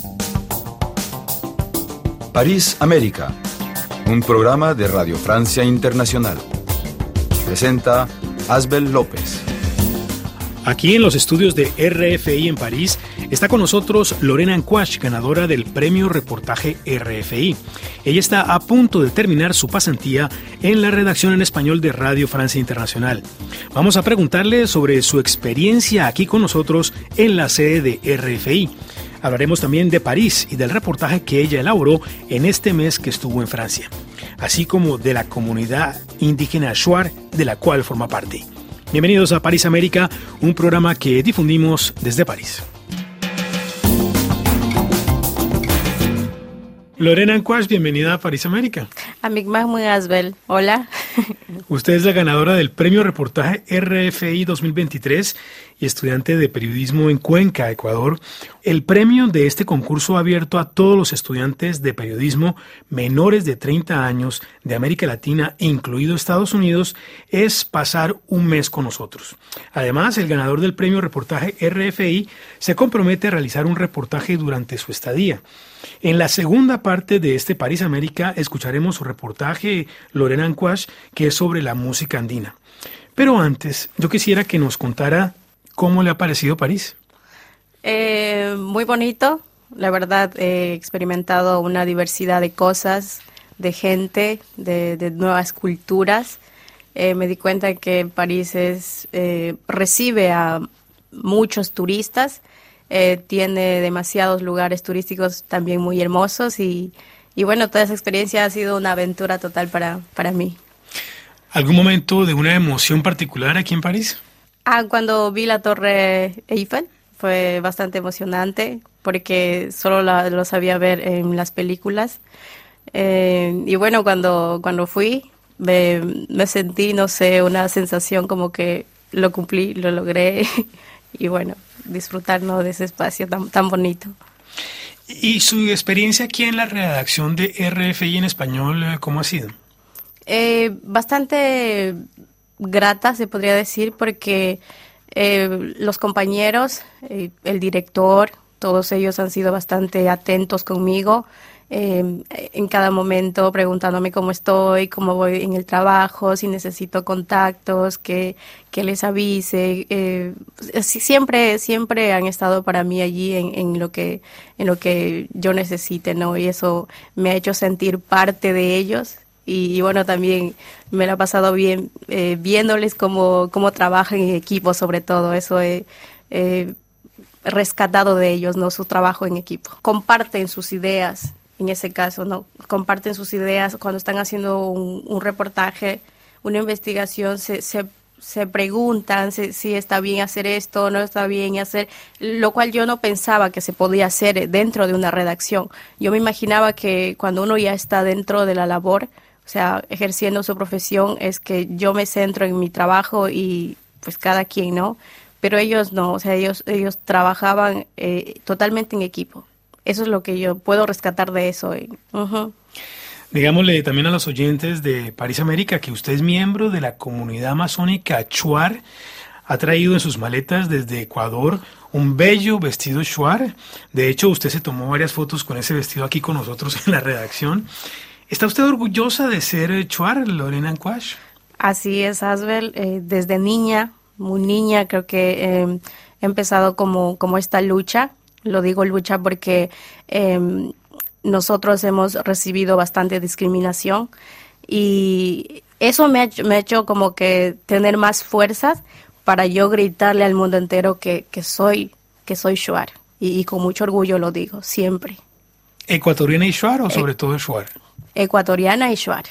París, América, un programa de Radio Francia Internacional. Presenta Asbel López. Aquí en los estudios de RFI en París está con nosotros Lorena Anquash, ganadora del premio Reportaje RFI. Ella está a punto de terminar su pasantía en la redacción en español de Radio Francia Internacional. Vamos a preguntarle sobre su experiencia aquí con nosotros en la sede de RFI. Hablaremos también de París y del reportaje que ella elaboró en este mes que estuvo en Francia, así como de la comunidad indígena Shuar de la cual forma parte. Bienvenidos a París América, un programa que difundimos desde París. Lorena Anquash, bienvenida a París América. Amig Mahmoud Asbel, hola. Usted es la ganadora del premio Reportaje RFI 2023 y estudiante de periodismo en Cuenca, Ecuador. El premio de este concurso abierto a todos los estudiantes de periodismo menores de 30 años de América Latina, incluido Estados Unidos, es pasar un mes con nosotros. Además, el ganador del premio Reportaje RFI se compromete a realizar un reportaje durante su estadía. En la segunda parte de este París América escucharemos su reportaje, Lorena Anquash, que es sobre la música andina. Pero antes, yo quisiera que nos contara cómo le ha parecido París. Muy bonito, la verdad he experimentado una diversidad de cosas, de gente, de nuevas culturas. Me di cuenta que París recibe a muchos turistas. Tiene demasiados lugares turísticos también muy hermosos y bueno, toda esa experiencia ha sido una aventura total para mí. ¿Algún momento de una emoción particular aquí en París? Cuando vi la Torre Eiffel fue bastante emocionante porque solo lo sabía ver en las películas. Y bueno, cuando fui me sentí, no sé, una sensación como que lo cumplí, lo logré y bueno, disfrutar, ¿no?, de ese espacio tan bonito. ¿Y su experiencia aquí en la redacción de RFI en español, cómo ha sido? Bastante grata, se podría decir, porque los compañeros, el director, todos ellos han sido bastante atentos conmigo, en cada momento preguntándome cómo estoy, cómo voy en el trabajo, si necesito contactos, que les avise. Siempre han estado para mí allí en lo que yo necesite, ¿no? Y eso me ha hecho sentir parte de ellos. Y bueno, también me la he pasado bien viéndoles cómo trabajan en equipo, sobre todo. Eso he rescatado de ellos, ¿no?, su trabajo en equipo. Comparten sus ideas. En ese caso, ¿no? Comparten sus ideas cuando están haciendo un reportaje, una investigación, se preguntan si está bien hacer esto, no está bien hacer, lo cual yo no pensaba que se podía hacer dentro de una redacción. Yo me imaginaba que cuando uno ya está dentro de la labor, o sea, ejerciendo su profesión, es que yo me centro en mi trabajo y pues cada quien, ¿no? Pero ellos no, o sea, ellos trabajaban totalmente en equipo. Eso es lo que yo puedo rescatar de eso. Uh-huh. Digámosle también a los oyentes de París América que usted es miembro de la comunidad amazónica Shuar. Ha traído en sus maletas desde Ecuador un bello vestido Shuar. De hecho, usted se tomó varias fotos con ese vestido aquí con nosotros en la redacción. ¿Está usted orgullosa de ser Shuar, Lorena Anquash? Así es, Asbel. Desde niña, muy niña, creo que he empezado como esta lucha. Lo digo lucha porque nosotros hemos recibido bastante discriminación y eso me ha hecho como que tener más fuerzas para yo gritarle al mundo entero que soy Shuar y con mucho orgullo lo digo, siempre. ¿Ecuatoriana y Shuar o sobre todo Shuar? Ecuatoriana y Shuar.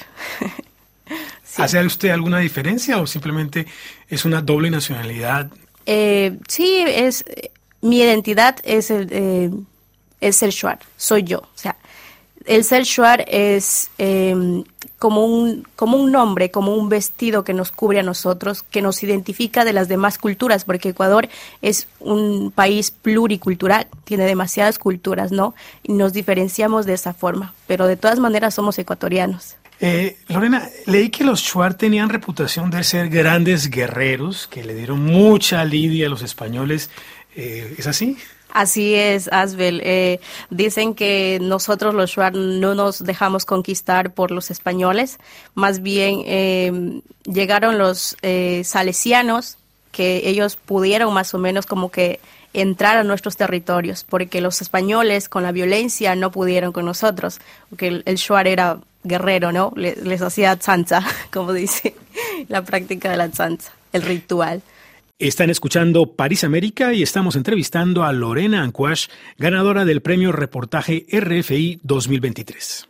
Sí. ¿Hace usted alguna diferencia o simplemente es una doble nacionalidad? Sí, mi identidad es el ser Shuar, soy yo. O sea, el ser Shuar es como un nombre, como un vestido que nos cubre a nosotros, que nos identifica de las demás culturas, porque Ecuador es un país pluricultural, tiene demasiadas culturas, ¿no? Y nos diferenciamos de esa forma, pero de todas maneras somos ecuatorianos. Lorena, leí que los Shuar tenían reputación de ser grandes guerreros, que le dieron mucha lidia a los españoles. ¿Es así? Así es, Asbel. Dicen que nosotros los shuar no nos dejamos conquistar por los españoles, más bien llegaron los salesianos, que ellos pudieron más o menos como que entrar a nuestros territorios, porque los españoles con la violencia no pudieron con nosotros, porque el shuar era guerrero, ¿no? Les hacía tzantza, como dice, la práctica de la tzantza, el ritual. Están escuchando París América y estamos entrevistando a Lorena Ancuache, ganadora del premio Reportaje RFI 2023.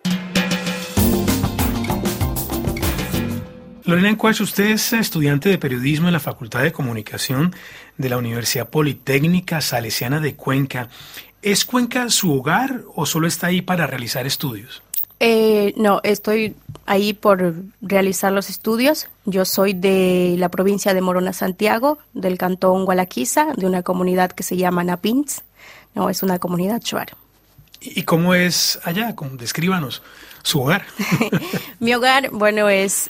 Lorena Ancuache, usted es estudiante de periodismo en la Facultad de Comunicación de la Universidad Politécnica Salesiana de Cuenca. ¿Es Cuenca su hogar o solo está ahí para realizar estudios? No, estoy ahí por realizar los estudios. Yo soy de la provincia de Morona, Santiago, del cantón Gualaquiza, de una comunidad que se llama Napins. No, es una comunidad shuar. ¿Y cómo es allá? Descríbanos su hogar. Mi hogar, bueno, es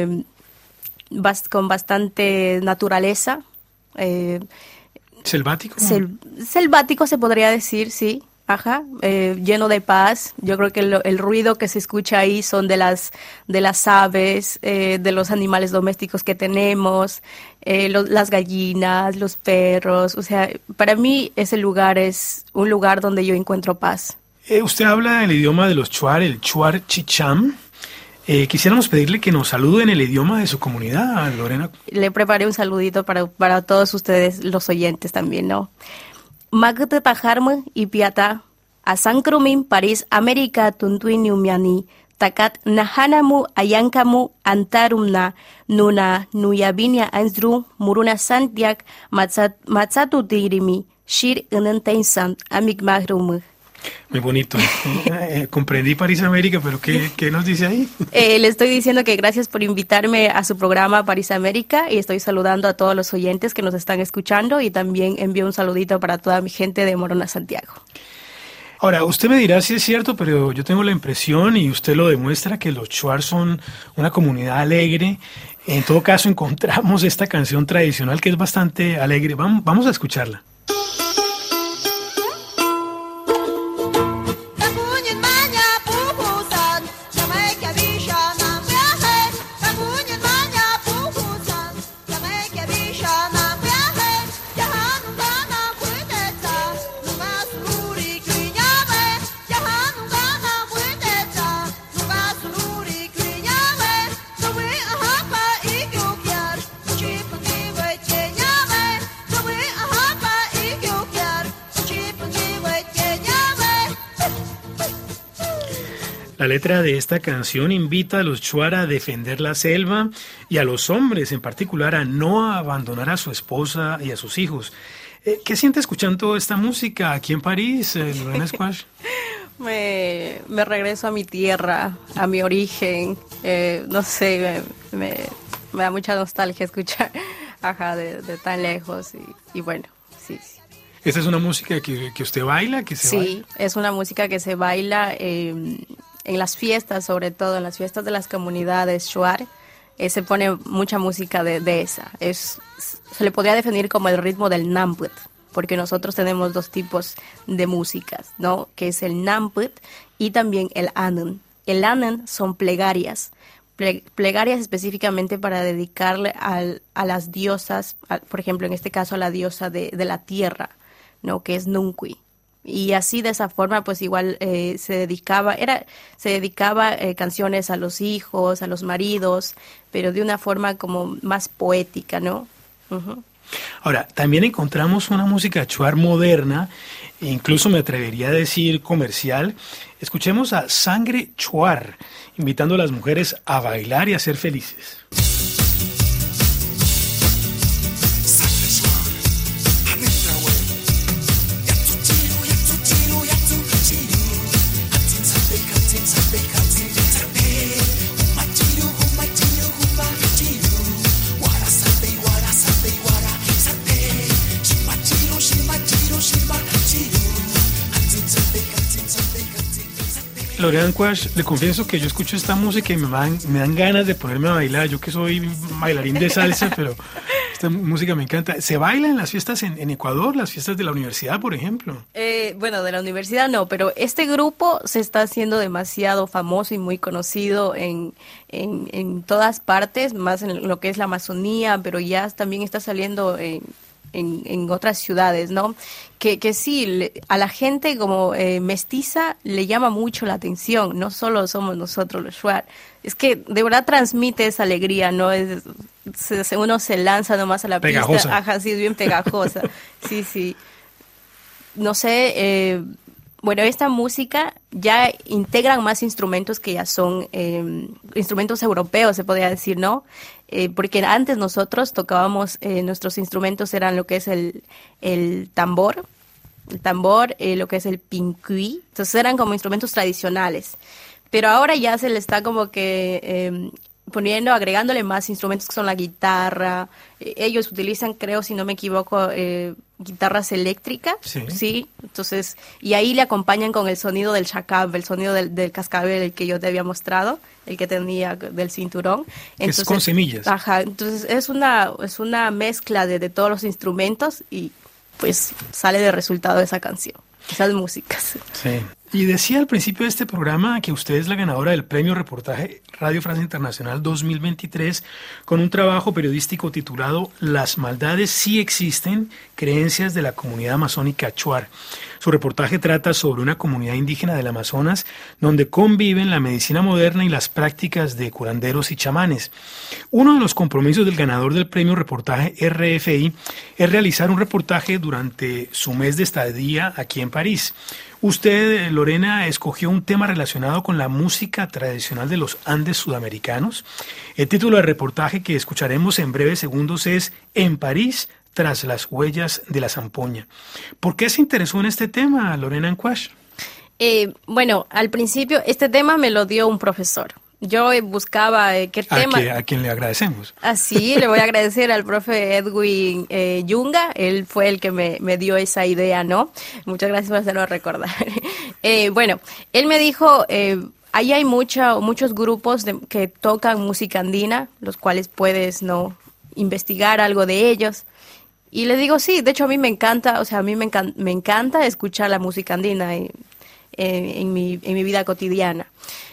con bastante naturaleza. ¿Selvático? Selvático se podría decir, sí. Ajá, lleno de paz. Yo creo que el ruido que se escucha ahí son de las aves, de los animales domésticos que tenemos, las gallinas, los perros. O sea, para mí ese lugar es un lugar donde yo encuentro paz. Usted habla el idioma de los shuar, el shuar chicham. Quisiéramos pedirle que nos salude en el idioma de su comunidad, Lorena. Le preparé un saludito para todos ustedes, los oyentes también, ¿no? Magte tajarme y piata, asankrumin París América tuntuiniumiani, takat nahanamu ayankamu antarumna, nuna nuyabinia ansdru, muruna santiak, matzatu tirimi, shir unenteinsam, amigmagrumu. Muy bonito. Comprendí París América, pero ¿qué nos dice ahí? Le estoy diciendo que gracias por invitarme a su programa París América y estoy saludando a todos los oyentes que nos están escuchando y también envío un saludito para toda mi gente de Morona, Santiago. Ahora, usted me dirá si es cierto, pero yo tengo la impresión, y usted lo demuestra, que los shuar son una comunidad alegre. En todo caso, encontramos esta canción tradicional que es bastante alegre. Vamos a escucharla. La letra de esta canción invita a los shuar a defender la selva y a los hombres en particular a no abandonar a su esposa y a sus hijos. ¿Qué siente escuchando esta música aquí en París, Lorena Ancuache? Me regreso a mi tierra, a mi origen. No sé, me da mucha nostalgia escuchar de tan lejos y bueno, sí. ¿Esta es una música que usted baila? Sí, es una música que se baila en las fiestas, sobre todo en las fiestas de las comunidades shuar. Se pone mucha música de esa. Se le podría definir como el ritmo del namput, porque nosotros tenemos dos tipos de músicas, ¿no? Que es el namput y también el anen. El anen son plegarias. Plegarias específicamente para dedicarle a las diosas, por ejemplo, en este caso a la diosa de la tierra, ¿no? Que es Nunqui. Y así de esa forma pues igual se dedicaba canciones a los hijos, a los maridos, pero de una forma como más poética, ¿no? Uh-huh. Ahora, también encontramos una música shuar moderna, e incluso me atrevería a decir comercial. Escuchemos a Sangre Shuar, invitando a las mujeres a bailar y a ser felices. Lorena Ancuache, le confieso que yo escucho esta música y me dan ganas de ponerme a bailar. Yo que soy bailarín de salsa, pero Esta música me encanta. ¿Se baila en las fiestas en Ecuador, las fiestas de la universidad, por ejemplo? Bueno, de la universidad no, pero este grupo se está haciendo demasiado famoso y muy conocido en todas partes, más en lo que es la Amazonía, pero ya también está saliendo en otras ciudades, ¿no? Que sí, a la gente como mestiza le llama mucho la atención, no solo somos nosotros los shuar, es que de verdad transmite esa alegría, ¿no? Uno se lanza nomás a la pegajosa. pista, ajá, sí, es bien pegajosa, sí. No sé, bueno, esta música ya integran más instrumentos que ya son instrumentos europeos, se podría decir, ¿no? Porque antes nosotros tocábamos, nuestros instrumentos eran lo que es el tambor, lo que es el pincuí, entonces eran como instrumentos tradicionales. Pero ahora ya se le está como que agregándole más instrumentos que son la guitarra. Ellos utilizan, creo, si no me equivoco, guitarras eléctricas, sí. Entonces, y ahí le acompañan con el sonido del chacab, el sonido del cascabel, el que yo te había mostrado, el que tenía del cinturón. Entonces, es con semillas. Ajá, entonces es una mezcla de todos los instrumentos y pues sale de resultado esa canción, esas músicas. Sí. Y decía al principio de este programa que usted es la ganadora del Premio Reportaje Radio Francia Internacional 2023 con un trabajo periodístico titulado Las maldades sí existen, creencias de la comunidad amazónica Shuar. Su reportaje trata sobre una comunidad indígena del Amazonas donde conviven la medicina moderna y las prácticas de curanderos y chamanes. Uno de los compromisos del ganador del Premio Reportaje RFI es realizar un reportaje durante su mes de estadía aquí en París. Usted, Lorena, escogió un tema relacionado con la música tradicional de los Andes sudamericanos. El título del reportaje que escucharemos en breves segundos es En París, tras las huellas de la zampoña. ¿Por qué se interesó en este tema, Lorena Anquash? Bueno, al principio este tema me lo dio un profesor. Yo buscaba qué tema... A quien le agradecemos. Así, le voy a agradecer al profe Edwin Yunga, él fue el que me dio esa idea, ¿no? Muchas gracias por hacerlo recordar. Bueno, él me dijo, ahí hay muchos grupos que tocan música andina, los cuales puedes, ¿no?, investigar algo de ellos. Y le digo, sí, de hecho a mí me encanta, me encanta escuchar la música andina en mi vida cotidiana.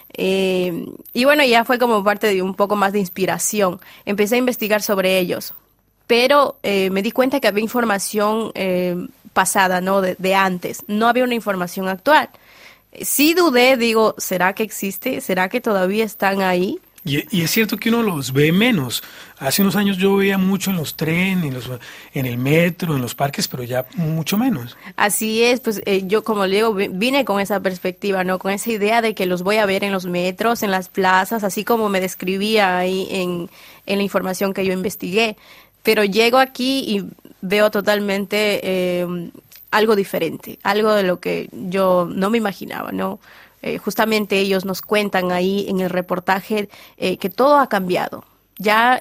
Y bueno, ya fue como parte de un poco más de inspiración. Empecé a investigar sobre ellos, pero me di cuenta que había información pasada, ¿no? De antes. No había una información actual. Sí dudé, digo, ¿será que existe? ¿Será que todavía están ahí? Y es cierto que uno los ve menos. Hace unos años yo veía mucho en los trenes, en el metro, en los parques, pero ya mucho menos. Así es, pues yo, como le digo, vine con esa perspectiva, ¿no? Con esa idea de que los voy a ver en los metros, en las plazas, así como me describía ahí en la información que yo investigué. Pero llego aquí y veo totalmente algo diferente, algo de lo que yo no me imaginaba, ¿no? Justamente ellos nos cuentan ahí en el reportaje que todo ha cambiado. Ya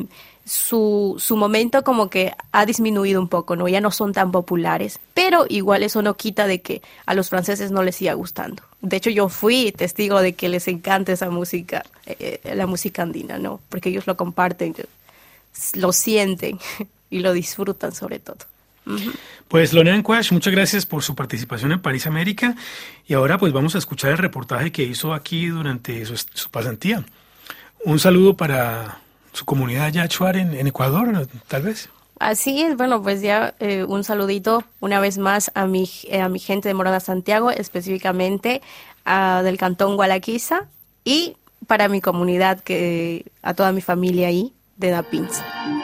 su momento como que ha disminuido un poco, ¿no? Ya no son tan populares, pero igual eso no quita de que a los franceses no les siga gustando. De hecho, yo fui testigo de que les encanta esa música, la música andina, ¿no? Porque ellos lo comparten, lo sienten y lo disfrutan sobre todo. Pues Lorena Anquash, muchas gracias por su participación en París América y ahora pues vamos a escuchar el reportaje que hizo aquí durante su pasantía. Un saludo para su comunidad ya Shuar en Ecuador, tal vez. Así es, bueno, pues ya un saludito una vez más a mi gente de Morona Santiago, específicamente del cantón Gualaquiza y para mi comunidad, a toda mi familia ahí de Dapins.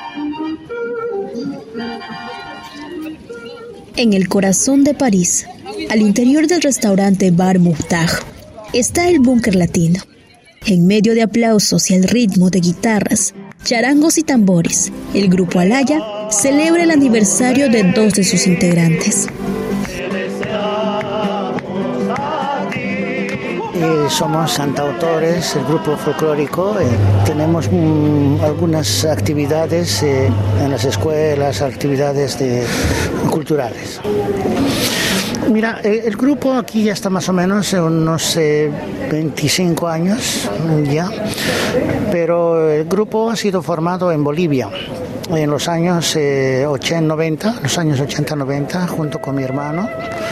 En el corazón de París, al interior del restaurante Bar Mouffetard, está el búnker latino. En medio de aplausos y el ritmo de guitarras, charangos y tambores, el grupo Alaya celebra el aniversario de 2 de sus integrantes. Somos cantautores, el grupo folclórico. Tenemos algunas actividades en las escuelas, actividades culturales. Mira, el grupo aquí ya está más o menos unos 25 años ya, pero el grupo ha sido formado en Bolivia. en los años 80-90, junto con mi hermano.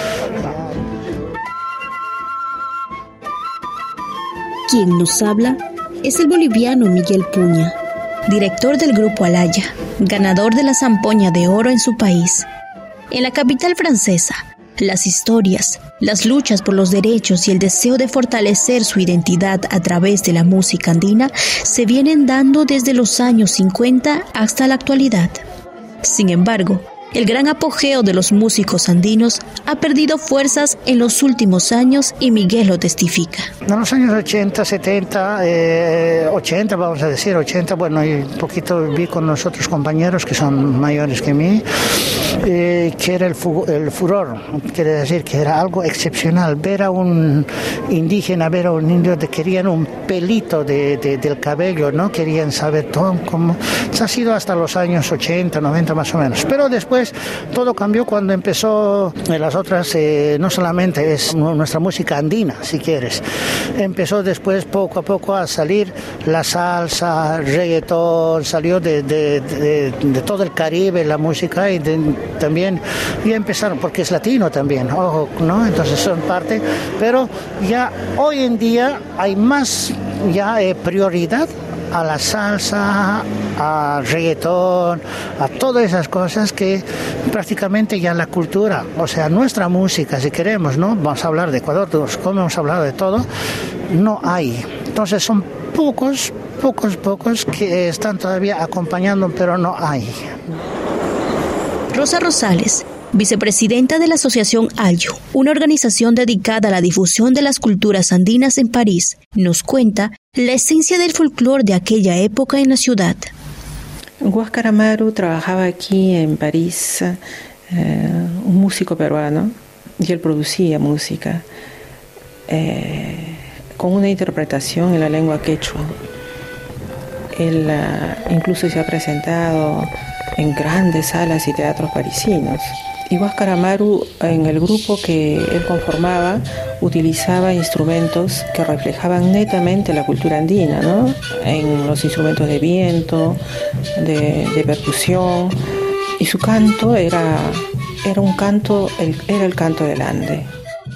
Quien nos habla es el boliviano Miguel Puña, director del Grupo Alaya, ganador de la Zampoña de Oro en su país. En la capital francesa, las historias, las luchas por los derechos y el deseo de fortalecer su identidad a través de la música andina se vienen dando desde los años 50 hasta la actualidad. Sin embargo, el gran apogeo de los músicos andinos ha perdido fuerzas en los últimos años y Miguel lo testifica. En los años 80, 70, 80, vamos a decir, 80, bueno, y un poquito vi con los otros compañeros que son mayores que mí, que era el furor, quiere decir que era algo excepcional. Ver a un indígena, ver a un indio, querían un pelito del cabello, ¿no? Querían saber todo cómo. Ha sido hasta los años 80, 90 más o menos. Pero después todo cambió cuando empezó las otras, no solamente es nuestra música andina, si quieres. Empezó después poco a poco a salir la salsa, reggaetón, salió de todo el Caribe la música y también ya empezaron, porque es latino también, ojo, ¿no? Entonces son parte, pero ya hoy en día hay más prioridad a la salsa, al reggaetón, a todas esas cosas que prácticamente ya la cultura, o sea, nuestra música, si queremos, ¿no? Vamos a hablar de Ecuador, como hemos hablado de todo, no hay. Entonces son pocos que están todavía acompañando, pero no hay. Rosa Rosales, vicepresidenta de la Asociación Ayo, una organización dedicada a la difusión de las culturas andinas en París, nos cuenta la esencia del folclore de aquella época en la ciudad. Huáscar Amaru trabajaba aquí en París, un músico peruano, y él producía música con una interpretación en la lengua quechua. Él incluso se ha presentado en grandes salas y teatros parisinos. Y Huáscar Amaru, en el grupo que él conformaba, utilizaba instrumentos que reflejaban netamente la cultura andina, ¿no? En los instrumentos de viento, de percusión, y su canto era el canto del Ande.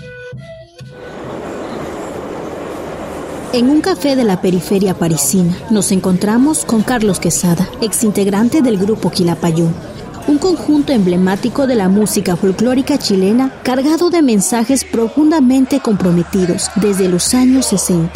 En un café de la periferia parisina nos encontramos con Carlos Quesada, exintegrante del grupo Quilapayún, un conjunto emblemático de la música folclórica chilena cargado de mensajes profundamente comprometidos desde los años 60.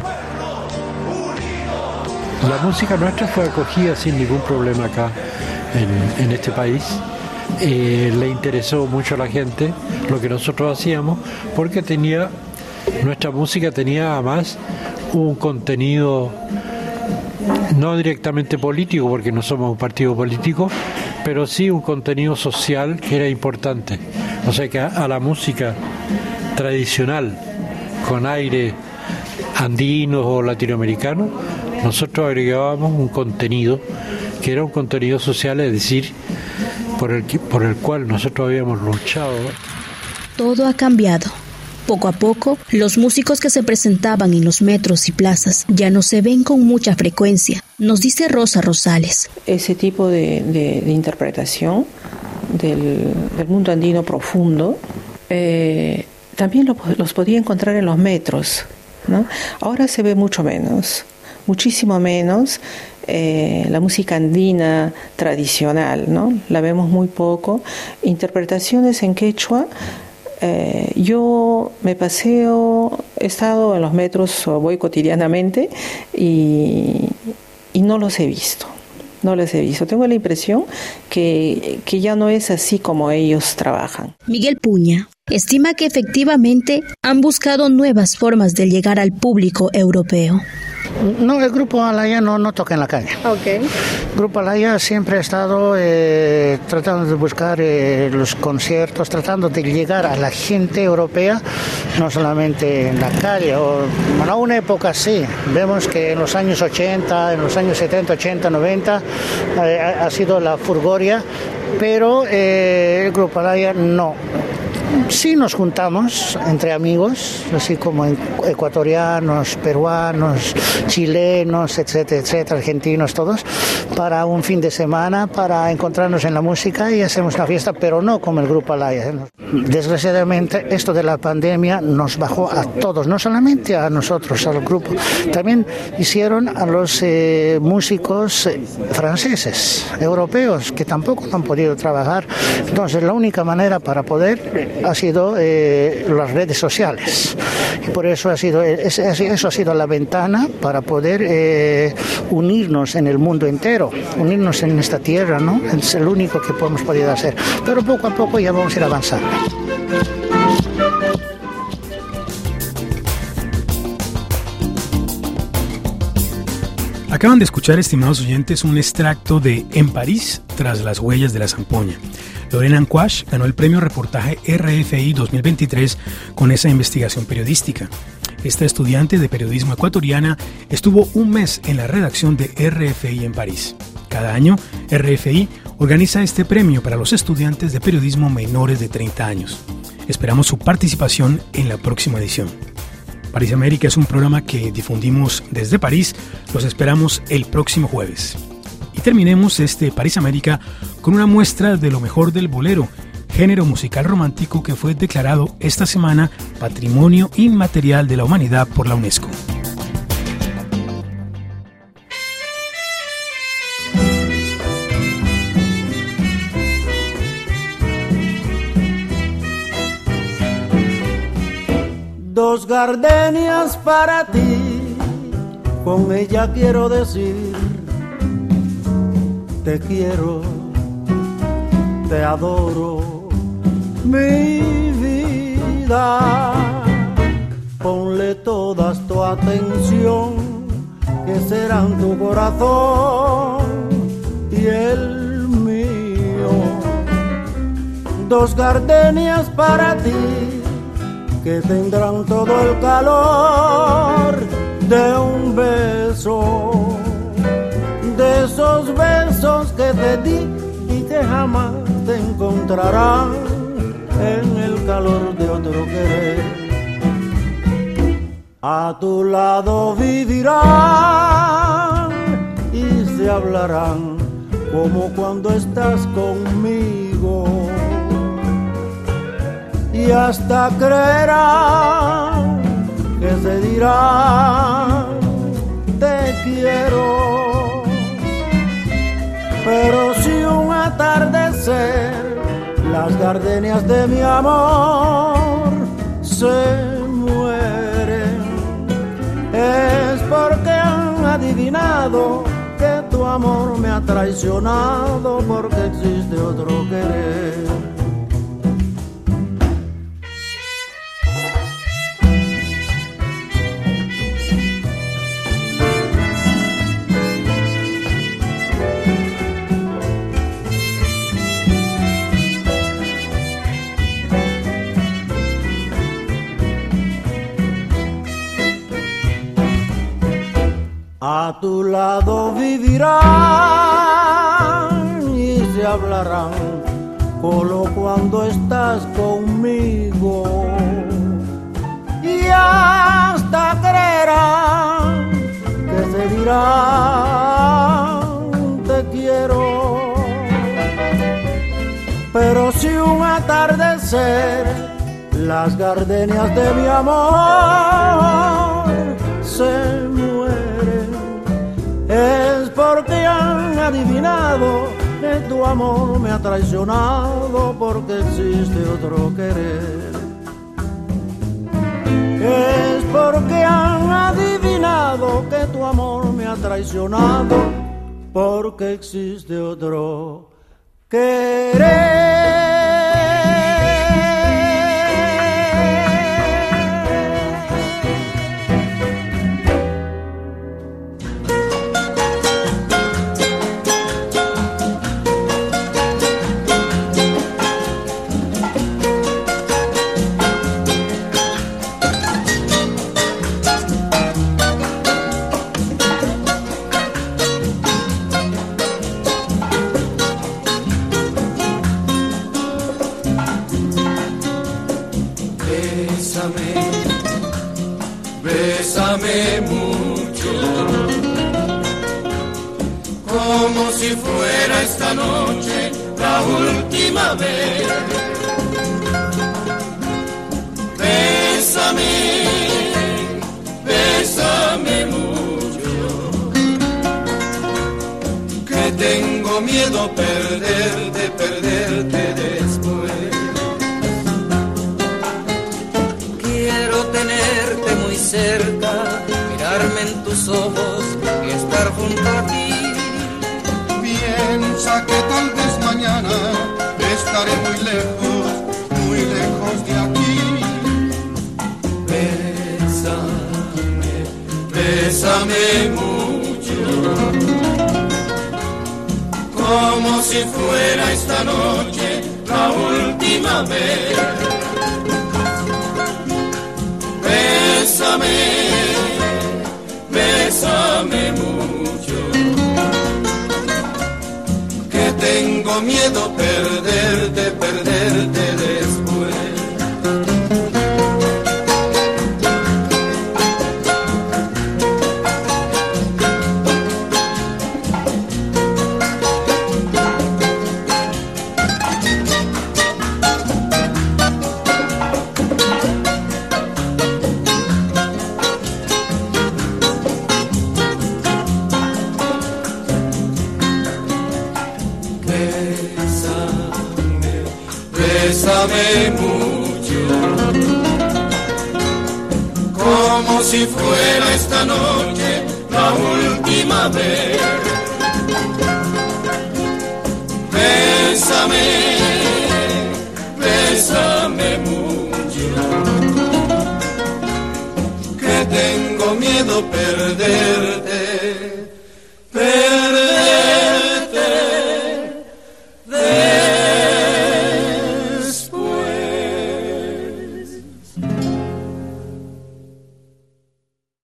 La música nuestra fue acogida sin ningún problema acá en este país. Le interesó mucho a la gente lo que nosotros hacíamos porque nuestra música tenía además un contenido no directamente político, porque no somos un partido político, pero sí un contenido social que era importante. O sea que a la música tradicional, con aire andino o latinoamericano, nosotros agregábamos un contenido que era un contenido social, es decir, por el cual nosotros habíamos luchado. Todo ha cambiado. Poco a poco, los músicos que se presentaban en los metros y plazas ya no se ven con mucha frecuencia, nos dice Rosa Rosales. Ese tipo de interpretación del mundo andino profundo también los podía encontrar en los metros, ¿no? Ahora se ve mucho menos, muchísimo menos. La música andina tradicional, ¿no? La vemos muy poco. Interpretaciones en quechua. Yo me paseo, he estado en los metros, voy cotidianamente y no los he visto. Tengo la impresión que ya no es así como ellos trabajan. Miguel Puña estima que efectivamente han buscado nuevas formas de llegar al público europeo. No, el Grupo Alaya no toca en la calle. Okay. El Grupo Alaya siempre ha estado tratando de buscar los conciertos, tratando de llegar a la gente europea, no solamente en la calle. A una época sí, vemos que en los años 80, en los años 70, 80, 90 ha sido la furgoria, pero el Grupo Alaya no. Sí nos juntamos entre amigos, así como ecuatorianos, peruanos, chilenos, etcétera, etcétera, argentinos, todos, para un fin de semana, para encontrarnos en la música y hacemos una fiesta, pero no como el Grupo Alaya. Desgraciadamente, esto de la pandemia nos bajó a todos, no solamente a nosotros, al grupo, también hicieron a los músicos franceses, europeos, que tampoco han podido trabajar. Entonces, la única manera para poder ha sido las redes sociales. Y por eso eso ha sido la ventana para poder unirnos en el mundo entero, unirnos en esta tierra, ¿no? Es el único que hemos podido hacer. Pero poco a poco ya vamos a ir avanzando. Acaban de escuchar, estimados oyentes, un extracto de En París, tras las huellas de la zampoña. Lorena Anquash ganó el premio Reportaje RFI 2023 con esa investigación periodística. Esta estudiante de periodismo ecuatoriana estuvo un mes en la redacción de RFI en París. Cada año, RFI organiza este premio para los estudiantes de periodismo menores de 30 años. Esperamos su participación en la próxima edición. París América es un programa que difundimos desde París. Los esperamos el próximo jueves. Y terminemos este París América con una muestra de lo mejor del bolero, género musical romántico que fue declarado esta semana Patrimonio Inmaterial de la Humanidad por la UNESCO. Dos gardenias para ti, con ella quiero decir, te quiero, te adoro, mi vida. Ponle todas tu atención, que serán tu corazón y el mío. Dos gardenias para ti, que tendrán todo el calor de un beso, de esos besos que te di y que jamás te encontrarán en el calor de otro querer. A tu lado vivirán y se hablarán como cuando estás conmigo. Y hasta creerán que se dirán te quiero. Pero si un atardecer las gardenias de mi amor se mueren, es porque han adivinado que tu amor me ha traicionado, porque existe otro querer. A tu lado vivirán y se hablarán solo cuando estás conmigo. Y hasta creerán que se dirán te quiero. Pero si un atardecer las gardenias de mi amor se mueren, es porque han adivinado que tu amor me ha traicionado, porque existe otro querer. Es porque han adivinado que tu amor me ha traicionado, porque existe otro querer. bésame mucho, como si fuera esta noche la última vez. Bésame, bésame mucho, que tengo miedo perderte después. Quiero tenerte muy cerca, mirarme en tus ojos y estar junto a ti. Piensa que tal vez mañana estaré muy lejos de aquí. Bésame, bésame mucho, como si fuera esta noche la última vez. Bésame, bésame mucho, que tengo miedo perderte después. Bésame mucho, como si fuera esta noche la última vez. Bésame, bésame mucho, que tengo miedo perderte